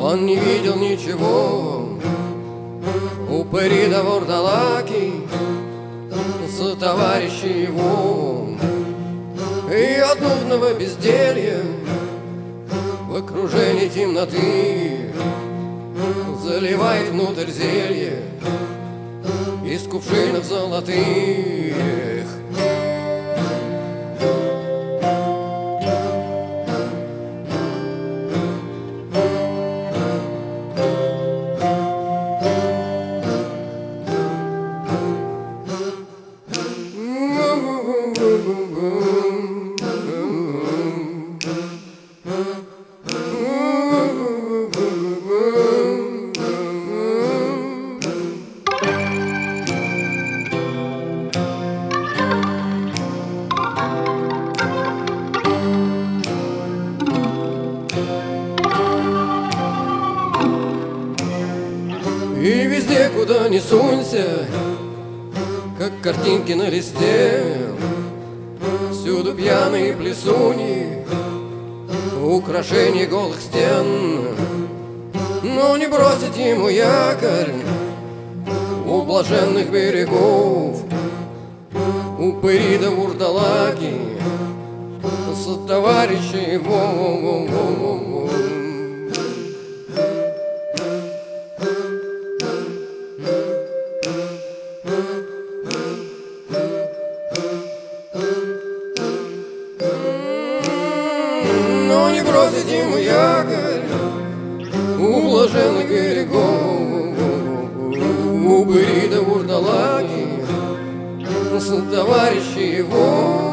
Он не видел ничего, упыри да вурдалаки, сотоварищи его. И от нудного безделья в окружении темноты заливает внутрь зелье из кувшинов золотых. И везде, куда ни сунься, как картинки на листе, всюду пьяные плесуни, украшения голых стен. Но не бросить ему якорь у блаженных берегов, упыри да вурдалаки, сотоварищи его. Но не бросить ему якорь у блаженных берегов, упыри да вурдалаки, сотоварищи его.